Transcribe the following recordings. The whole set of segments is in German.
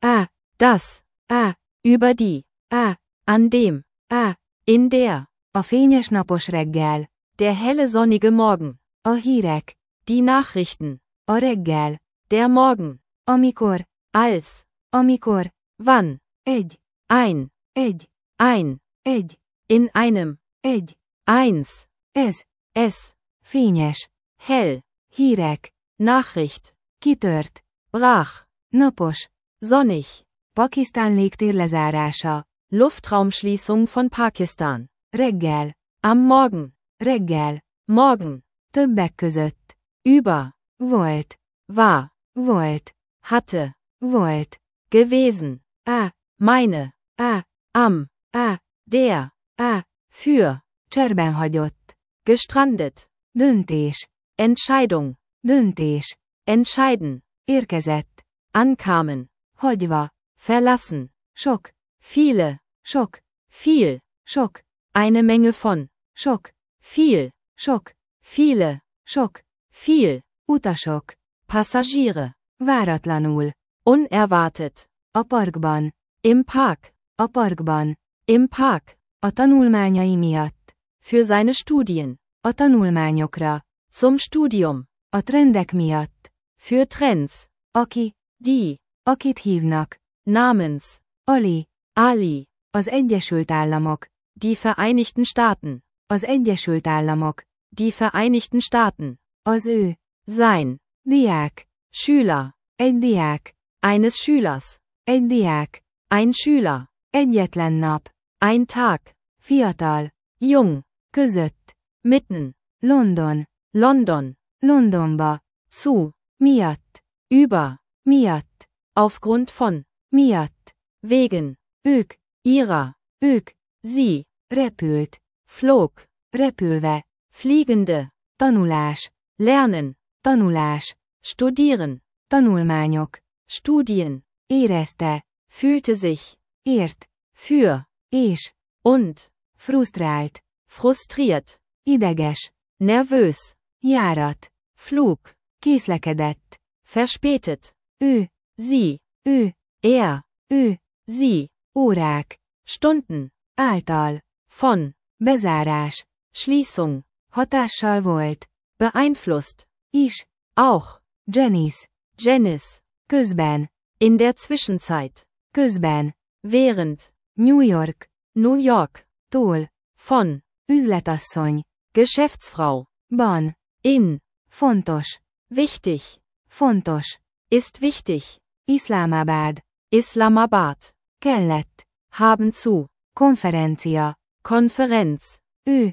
Das. Über die. An dem. In der. A fényes napos reggel. Der helle sonnige Morgen. A hírek. Die Nachrichten. A reggel. Der Morgen. Amikor. Als. Amikor. Wann. Egy. Ein. Egy. In einem. Eins. Es. Fényes. Hell. Hírek. Nachricht. Kitört. Brach. Napos. Sonnig. Pakisztán légtér lezárása. Luftraumschließung von Pakistan. Reggel. Am Morgen. Reggel. Morgen. Többek között. Über. Volt. War. Volt. Hatte. Volt. Gewesen. Meine. Am. Der. Für. Cserben hagyott. Gestrandet. Döntés. Entscheidung. Döntés. Entscheiden. Érkezett. Ankamen. Hagyva. Verlassen. Sok. Viele. Sok. Viel. Sok. Eine Menge von. Sok. Viel. Sok. Viele. Sok. Viel. Utasok. Passagiere. Váratlanul. Unerwartet. A parkban. Im Park. A parkban. Im Park. A tanulmányai miatt. Für seine Studien. A tanulmányokra. Zum Studium. A trendek miatt. Für Trends. Aki. Die. Akit hívnak. Namens. Ali. Ali. Az Egyesült Államok. Die Vereinigten Staaten. Az Egyesült Államok. Die Vereinigten Staaten. Az ő. Sein. Diák. Schüler. Egy diák. Eines Schülers. Egy diák. Ein Schüler. Egyetlen nap. Ein Tag. Fiatal. Jung. Között. Mitten. London. London. Londonba. Zu. Miatt. Über. Miatt. Aufgrund von. Miatt. Wegen. Ők. Ihrer. Ők. Sie. Repült. Flog. Repülve. Fliegende. Tanulás. Lernen. Tanulás. Studieren. Tanulmányok. Studien. Érezte. Fühlte sich. Ért. Für. És. Und. Frusztrált. Frustriert. Ideges. Nervös. Járat. Flug. Készlekedett. Verspätet. Ő. Sie. Ő. Er. Ő. Sie. Órák. Stunden. Által. Von. Bezárás. Schließung. Hatással volt. Beeinflusst. Is. Auch. Janice. Janice. Közben. In der Zwischenzeit. Közben. Während. New York. New York. Tól. Von. Üzletasszony. Geschäftsfrau. Ban. In. Fontos. Wichtig. Fontos. Ist wichtig. Iszlámábád. Islamabad. Kellett. Haben zu. Konferencia. Konferenz. Ő.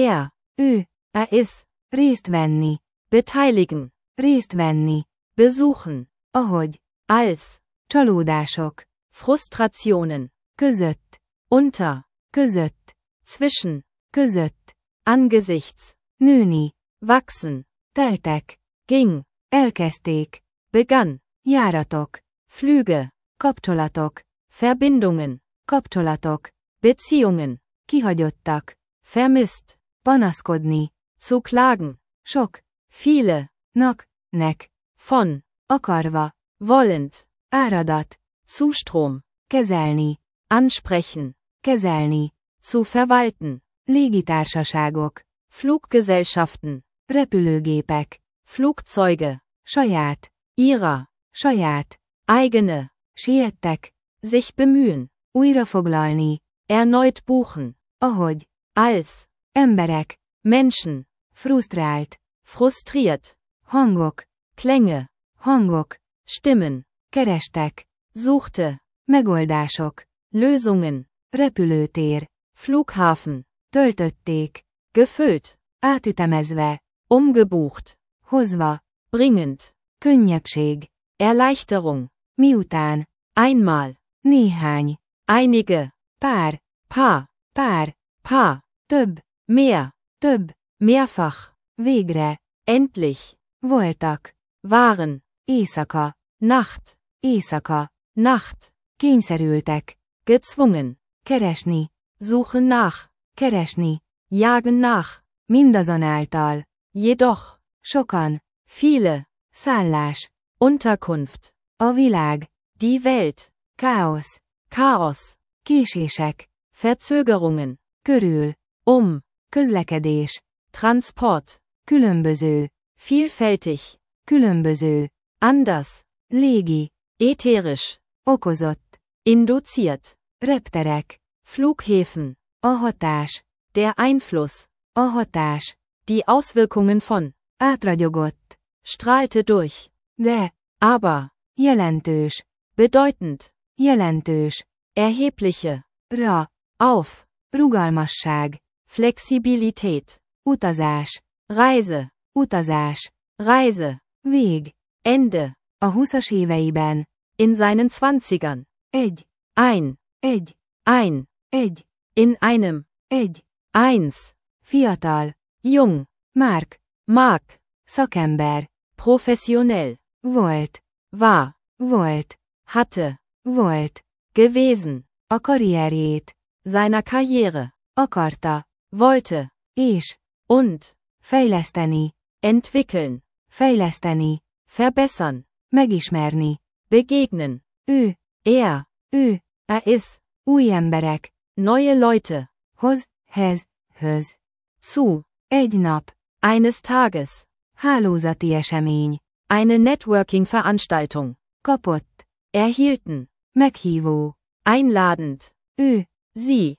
Ő. Er ist. Részt venni. Beteiligen. Részt venni. Besuchen. Ahogy. Als. Csalódások. Frustrationen. Között. Unter. Között. Zwischen. Között. Angesichts. Nőni. Wachsen. Teltek. Ging. Elkezdték. Begann. Járatok. Flüge. Kapcsolatok. Verbindungen. Kapcsolatok. Beziehungen. Kihagyottak. Vermisst. Panaszkodni. Zu klagen. Sok. Viele. Nek. Von. Akarva. Wollend. Áradat. Zustrom. Kezelni. Ansprechen. Kezelni. Zu verwalten. Légitársaságok. Fluggesellschaften. Repülőgépek. Flugzeuge. Saját. Ihrer. Saját. Eigene. Siettek. Sich bemühen. Újrafoglalni. Erneut buchen. Ahogy. Als. Emberek. Menschen. Frusztrált. Frustriert. Hangok. Klänge. Hangok. Stimmen. Kerestek. Suchte. Megoldások. Lösungen. Repülőtér. Flughafen. Töltötték. Gefüllt. Átütemezve. Umgebucht. Hozva. Bringend. Könnyebbség. Erleichterung. Miután. Einmal. Néhány. Einige. Pár. Paar. Több. Mehr. Több. Mehrfach. Végre. Endlich. Voltak. Waren. Éjszaka. Nacht. Éjszaka. Nacht. Kényszerültek. Gezwungen. Keresni. Suchen nach. Keresni. Jagen nach. Mindazonáltal. Jedoch. Sokan. Viele. Szállás. Unterkunft. A világ. Die Welt. Káosz. Chaos, Késések. Verzögerungen, Körül. Közlekedés. Transport, Különböző. vielfältig, Különböző. anders, Légi. ätherisch, Okozott. induziert, Repterek. Flughäfen, A hatás. der Einfluss, A hatás. die Auswirkungen von, Átragyogott. strahlte durch, De. aber, Jelentős. bedeutend, Jelentős. erhebliche, Ra. auf, Rugalmasság. Flexibilität, Utazás. Reise, Utazás. Reise, Vég. Ende, A 20-as éveiben. in seinen Zwanzigern, Egy. ein, Egy. in einem, Egy. eins, Fiatal. jung, Márk. Mark, Szakember. professionell, Volt. war, Volt. hatte, Volt. gewesen, A karrierjét. seiner Karriere, Akarta. wollte, És. und, Fejleszteni. entwickeln, Fejleszteni. verbessern, Megismerni. begegnen, Ő. er ist, Új emberek. neue Leute, Höz. zu, Egy nap. eines Tages, Hálózati esemény. eine Networking-Veranstaltung, Kapott. erhielten, Meghívó. einladend, Ő. sie,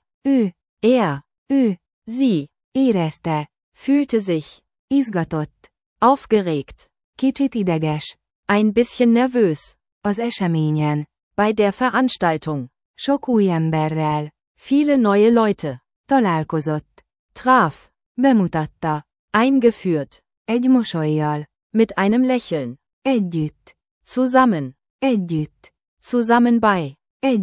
Ő. sie, Érezte. fühlte sich, Izgatott. aufgeregt, Kicsit ideges. ein bisschen nervös, Az eseményen. bei der Veranstaltung, Sok új emberrel. viele neue Leute, Találkozott. traf, Bemutatta. eingeführt, Egy mosollyal. mit einem Lächeln, Együtt. zusammen, zusammen bei,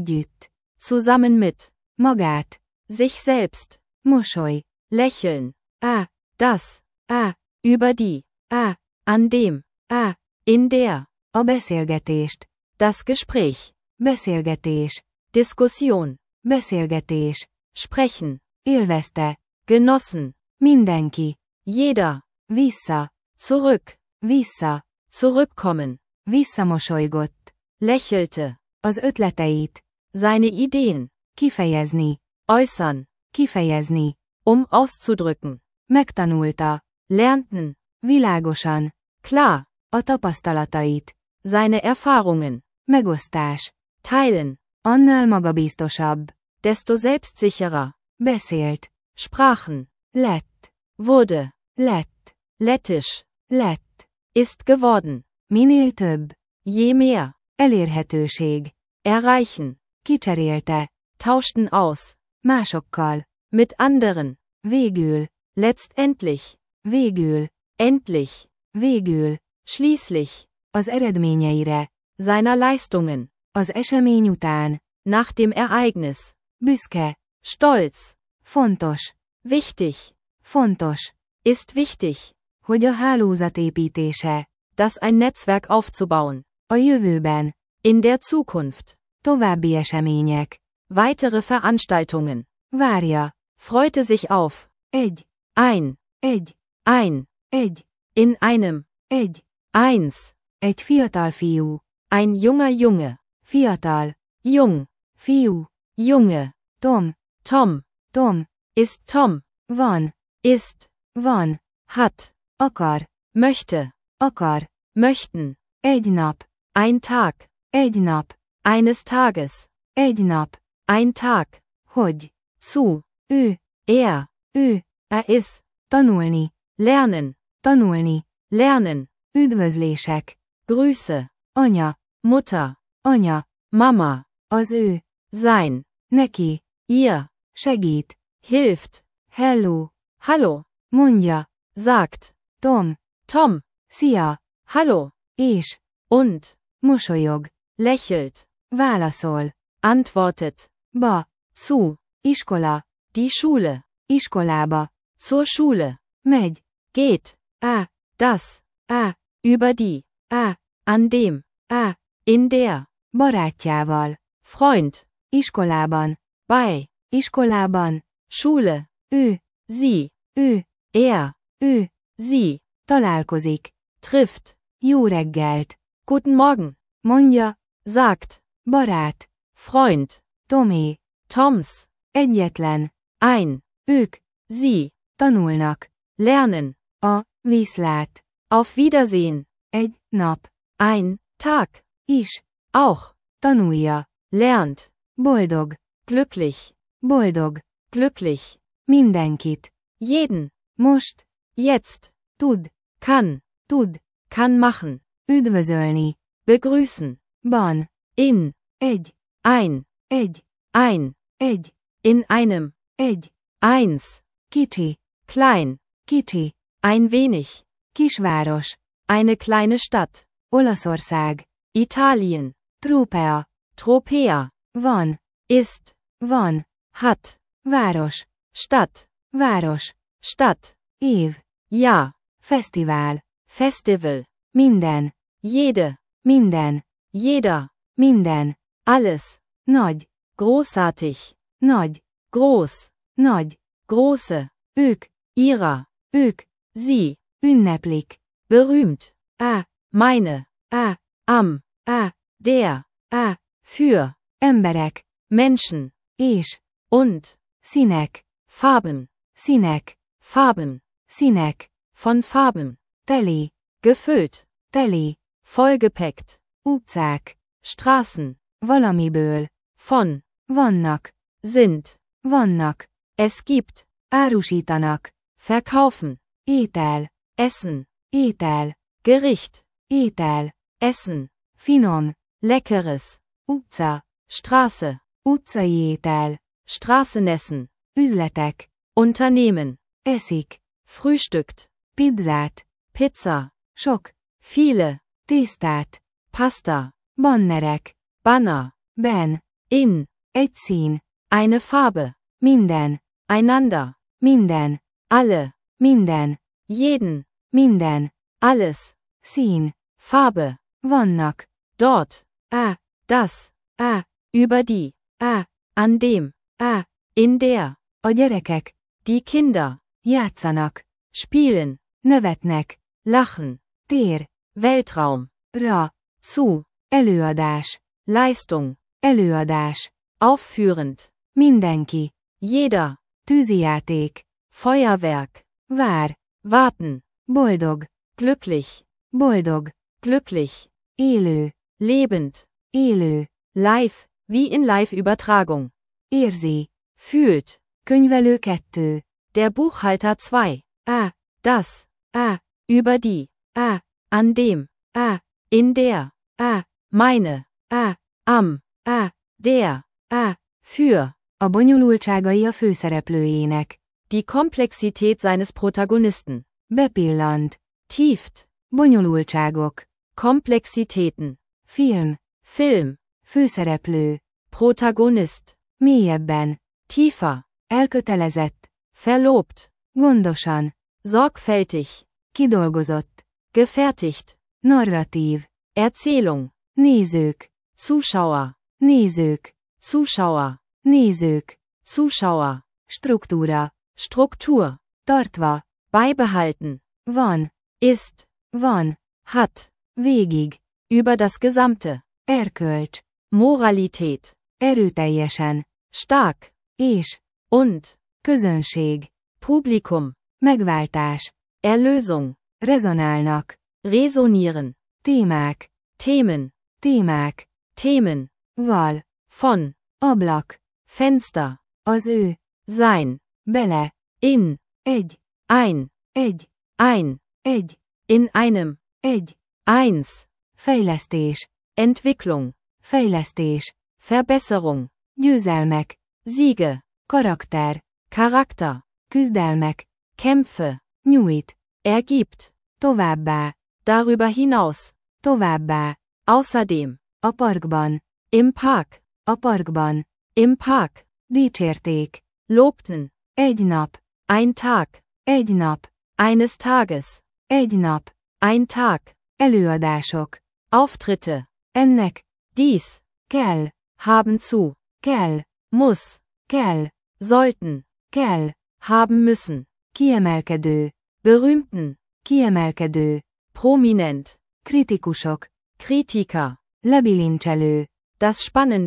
zusammen mit, Magát. sich selbst, Mosoly. lächeln, Á. das, Á. über die, Á. an dem, Á. in der, A beszélgetést. das Gespräch, Beszélgetés. Diskussion, Beszélgetés. sprechen, Élvezte. genossen, Mindenki. jeder, Vissza. zurück, Vissza. zurückkommen, Visszamosolygott. lächelte, Az ötleteit. seine Ideen, Kifejezni. äußern, Kifejezni. auszudrücken, Megtanulta. lernten, Világosan. klar, A tapasztalatait. seine Erfahrungen, Megosztás. teilen, Annál magabiztosabb. desto selbstsicherer, Beszélt. sprachen, Lett. wurde, Lett. lettisch, Lett. ist geworden, Minél több. je mehr, Elérhetőség. erreichen, Kicserélte. tauschten aus, Másokkal. mit anderen, Végül. letztendlich, Végül. endlich, Végül. schließlich, Az eredményeire. seiner Leistungen, Az esemény után. nach dem Ereignis, Büszke. stolz, Fontos. wichtig, Fontos. ist wichtig, Hogy a hálózat építése. das ein Netzwerk aufzubauen, A jövőben. in der Zukunft, További események. weitere Veranstaltungen, Várja. freute sich auf, Egy. ein, in einem, Egy. eins, Egy fiatal fiú. ein junger Junge, Fiatal. jung, Fiú. Junge, Tom. Tom, ist Tom, Van. ist, Van. hat, Akar. möchte, Akar. möchten, Egy nap. ein Tag, Egy nap. eines Tages, Egy nap. ein Tag, Hogy. zu, Ő. er ist, Tanulni. lernen, Lernen. Üdvözlések. Grüße, Anya. Mutter, Mama, Az ő. sein, Neki. ihr, Segít. hilft, Hello. hallo, Mondja. sagt, Tom, Szia. hallo, És. und, Mosolyog. lächelt, Válaszol. antwortet, Ba. zu, Iskola. die Schule, Iskolába. zur Schule, Megy. geht, Á. das, Á. über die, Á. an dem, Á. in der, Barátjával. Freund, Iskolában. bei, Iskolában. Schule, Ő. sie, Ő. er, sie, Találkozik. trifft, Jó reggelt. guten Morgen, Mondja. sagt, Barát. Freund, Tomé, Toms, egyetlen, ein, ők, sie, tanulnak, lernen, a, viszlát, auf Wiedersehen, egy, nap, ein, Tag, is, auch, tanulja, lernt, boldog, glücklich, boldog, glücklich, mindenkit, jeden, most, jetzt, tud, kann machen, üdvözölni, begrüßen, ban, in, egy, ein, egy, in einem, egy, eins, kicsi, klein, kicsi, ein wenig, kisváros, eine kleine Stadt, Olaszország, Italien, trópea, Tropea, van, ist, van, hat, város, Stadt, év, ja, fesztivál, Festival, minden, jede, minden, jeder, minden, alles, nagy, großartig, nagy, groß, nagy, große, ők, ihrer, sie, ünneplik, berühmt, á, meine, á, am, á, der, á, für, emberek, Menschen, és, und, színek, Farben, színek, Farben, von Farben, teli, gefüllt, teli, vollgepackt, utcák, Straßen, valamiből, von, vannak, sind, vannak, es gibt, árusítanak, verkaufen, étel, essen, Gericht, essen, finom, leckeres, utca, Straße, utcai étel, Straßenessen, üzletek, Unternehmen, eszik, frühstückt, pizzát, Pizza, sok, viele, tésztát, Pasta, bannerek, Banner, ben, in, egy szín, eine Farbe, minden, einander, minden, alle, minden, jeden, minden, alles, szín, Farbe, vannak, dort, á, das, á, über die, á, an dem, á, in der, a gyerekek, die Kinder, játszanak, spielen, nevetnek, lachen, tér, Weltraum, ra, zu, előadás, Leistung, előadás, aufführend, mindenki, jeder, tűzijáték, Feuerwerk, vár, warten, boldog, glücklich, élő, lebend, live, wie in Live-Übertragung, érzi, fühlt, könyvelő 2, der Buchhalter 2, á, das, á, über die, á, an dem, á, in der, á, meine, á, am, á, der, á, für, a bonyolultságai a főszereplőjének, die Komplexität seines Protagonisten, bepillant, tieft, bonyolultságok, Komplexitäten, film, Film, Protagonist, mélyebben, tiefer, elkötelezett, verlobt, gondosan, sorgfältig, kidolgozott, gefertigt, narratív, Erzählung, nézők, Zuschauer, nézők, Zuschauer, nézők, Zuschauer, struktúra, Struktur, tartva, beibehalten, van, ist, van, hat, végig, über das Gesamte, erkölcs, Moralität, erőteljesen, stark, és, und, közönség, Publikum, megváltás, Erlösung, rezonálnak, resonieren, témák, Themen, val, von, ablak, Fenster, az ő, sein, bele, in, egy, ein, egy, in einem, eins, fejlesztés, Entwicklung, Verbesserung, győzelmek, Siege, karakter, Charakter, küzdelmek, Kämpfe, nyújt, ergibt, továbbá, darüber hinaus, továbbá, außerdem, a parkban, a Park, im Park, dicsérték, lobten, egy nap, ein Tag, egy nap, eines Tages, egy nap, ein Tag, előadások, Auftritte, ennek, dies, kell, haben zu, kell, muss, kell, sollten, kell, haben müssen, kiemelkedő, berühmten, kiemelkedő, prominent, kritikusok, Kritiker, lebilincselő, das Spannende,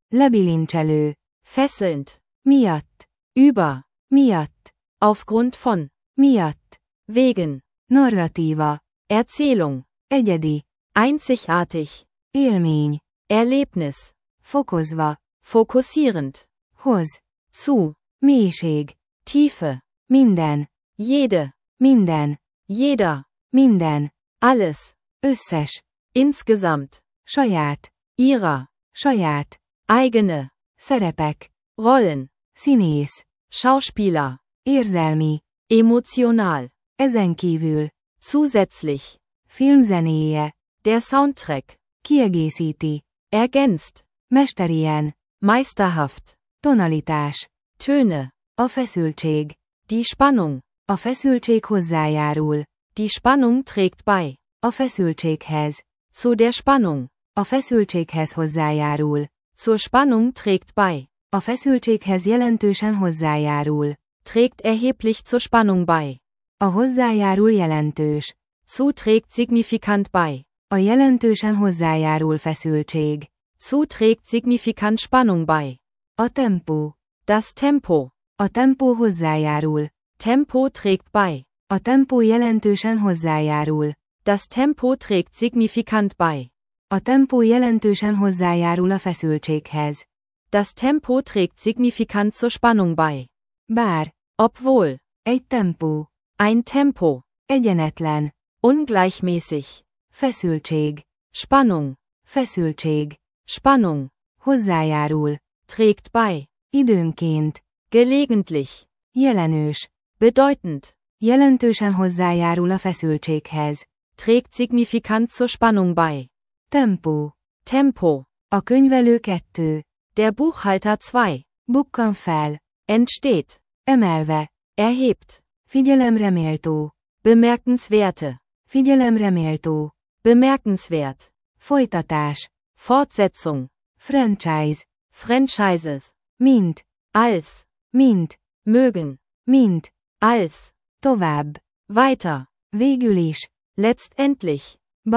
Lebilincselő. fesselnd, Miatt. über, Miatt. aufgrund von, Miatt. wegen, Narratíva. Erzählung, Egyedi. einzigartig, Élmény. Erlebnis, Fokozva. fokussierend, Hoz. zu, Mélység. Tiefe, Minden. jede, Minden. jeder, Minden. alles, Összes. insgesamt, Saját. ihrer, Saját. eigene, Szerepek. Rollen, Színész. Schauspieler, Érzelmi. emotional, Ezen kívül. zusätzlich, Filmzenéje. der Soundtrack, Kiegészíti. ergänzt, Mesterien. meisterhaft, Tonalitás. Töne, A feszültség. die Spannung, A feszültség hozzájárul. die Spannung trägt bei, A feszültséghez. zu der Spannung, A feszültséghez hozzájárul. zur Spannung trägt bei, A feszültséghez jelentősen hozzájárul. trägt erheblich zur Spannung bei, A hozzájárul jelentős. zu trägt signifikant bei, A jelentősen hozzájárul feszültség. zu trägt signifikant Spannung bei, A tempó. das Tempo, A tempó hozzájárul. Tempo trägt bei, A tempó jelentősen hozzájárul. das Tempo trägt signifikant bei, A tempó jelentősen hozzájárul a feszültséghez. das Tempo trägt signifikant zur Spannung bei, Bár. obwohl, Egy tempó. ein Tempo, Egyenetlen. ungleichmäßig, Feszültség. Spannung, Feszültség. Spannung, Hozzájárul. trägt bei, Időnként. gelegentlich, Jelenős. bedeutend, Jelentősen hozzájárul a feszültséghez. trägt signifikant zur Spannung bei, Tempó. Tempo, A könyvelő 2. der Buchhalter 2, Bukkan fel. entsteht, Emelve. erhebt, Figyelemre méltó. bemerkenswerte, Figyelemre méltó. bemerkenswert, Folytatás. Fortsetzung, Franchise. Franchises, Mint. als, Mint. mögen, Mint. als, Tovább. weiter, Végül is. letztendlich,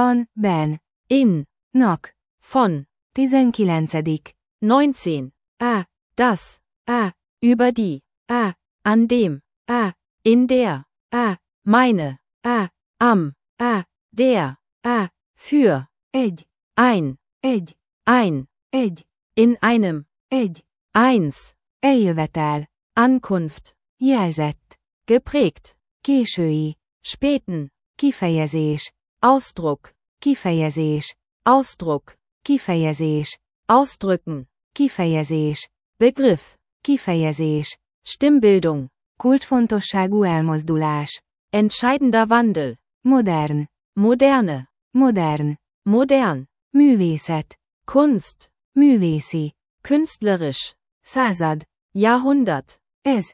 Ben. in, Nak. von, 19. 19, A. das, A. über die, A. an dem, A. in der, A. meine, A. am, A. der, A. für, Egy. ein, Egy. ein, Egy. in einem, Egy. eins, Eljövetel. Ankunft, Jelzett. geprägt, Késői. späten, Kifejezés. Ausdruck, Kifejezés. Ausdruck, Kifejezés. ausdrücken, Kifejezés. Begriff, Kifejezés. Stimmbildung, Kulcsfontosságú elmozdulás. entscheidender Wandel, Modern. moderne, Modern. modern, Művészet. Kunst, Művészi. künstlerisch, Század. Jahrhundert,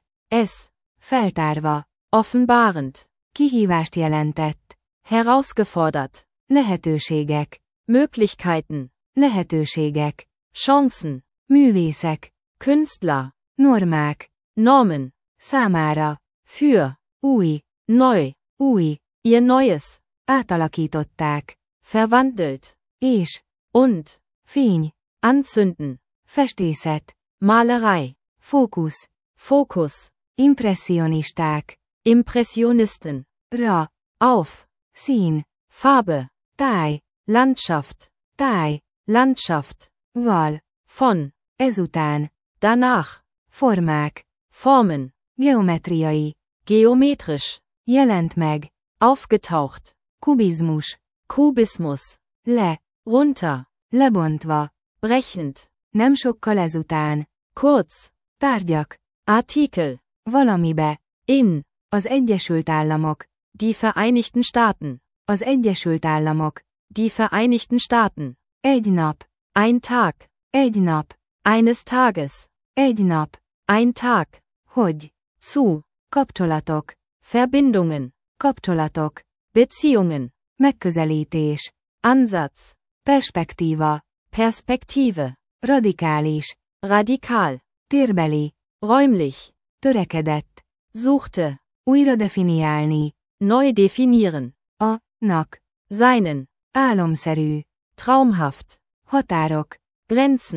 Es. Feltárva. offenbarend, Kihívást jelentett. herausgefordert, Lehetőségek. Möglichkeiten, Lehetőségek. Chancen, Művészek. Künstler, Normák. Normen, Számára. für, Új. neu, Új. ihr Neues, Átalakították. verwandelt, És. und, Fény. anzünden, Festészet. Malerei, Fókusz. Fokus, Impressionisták. Impressionisten, Ra. auf, Szín. Farbe, Táj. Landschaft, Táj. Landschaft, Val. von, Ezután. danach, Formák. Formen, Geometriai. geometrisch, Jelent meg. aufgetaucht, Kubizmus. Kubismus, Le. runter, Lebontva. brechend, Nem sokkal ezután. kurz, Tárgyak. Artikel, Valamibe. in, Az Egyesült Államok. die Vereinigten Staaten, Az Egyesült Államok. die Vereinigten Staaten, Egy nap. ein Tag, Egy nap. eines Tages, Egy nap. ein Tag, Hogy. zu, Kapcsolatok. Verbindungen, Kapcsolatok. Beziehungen, Megközelítés. Ansatz, Perspektíva. Perspektive, Radikális. radikal, Térbeli. räumlich, Törekedett. suchte, Újra definiálni. neu definieren, Nak. seinen, Álomszerű. traumhaft, Határok. Grenzen,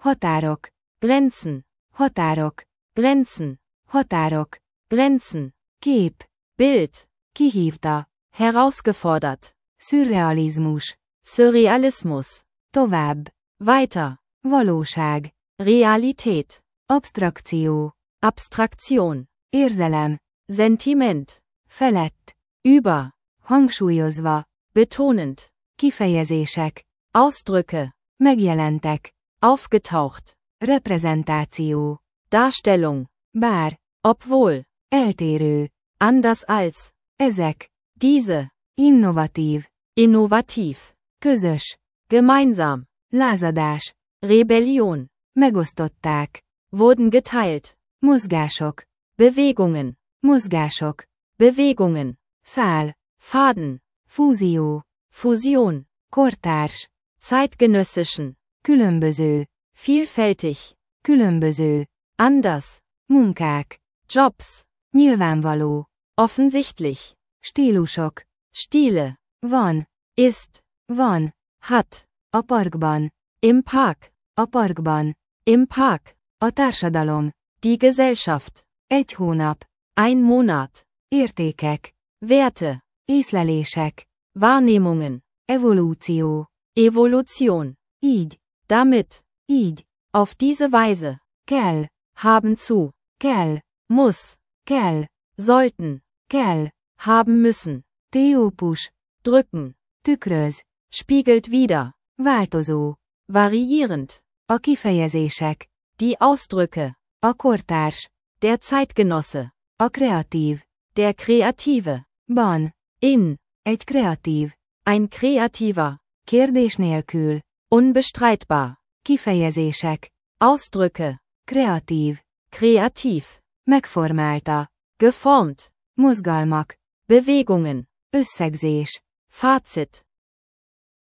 Határok. Grenzen, Határok. Grenzen, Határok. Grenzen, Kép. Bild, Kihívta. herausgefordert, Szürrealizmus. Surrealismus, Tovább. weiter, Valóság. Realität, Abstrakció. Abstraktion, Érzelem. Sentiment, Felett. über, Hangsúlyozva. betonend, Kifejezések. Ausdrücke, Megjelentek. aufgetaucht, Reprezentáció. Darstellung, Bár. obwohl, Eltérő. anders als, Ezek. diese, Innovatív. innovativ, Közös. gemeinsam, Lázadás. Rebellion, Megosztották. wurden geteilt, Mozgások. Bewegungen, Mozgások. Bewegungen, Szál. Faden, Fúzió. Fusion, Kortárs. zeitgenössischen, Különböző. vielfältig, Különböző. anders, Munkák. Jobs, Nyilvánvaló. offensichtlich, Stílusok. Stile, Van. ist, Van. hat, A parkban. im Park, A parkban. im Park, A társadalom. die Gesellschaft, 1 hónap. ein Monat, Értékek. Werte, Észlelések. Wahrnehmungen, Evolúció. Evolution, Így. damit, Így. auf diese Weise, Kell. haben zu, Kell. muss, Kell. sollten, Kell. haben müssen, Teópus. drücken, Tükröz. spiegelt wider, Változó. variierend, A kifejezések. die Ausdrücke, A kortárs. der Zeitgenosse, A kreatív. der Kreative, Ban. in, Egy kreatív. ein Kreativer, Kérdés nélkül. unbestreitbar, Kifejezések. Ausdrücke, Kreatív. kreativ, Megformálta. geformt, Mozgalmak. Bewegungen, Összegzés. Fazit,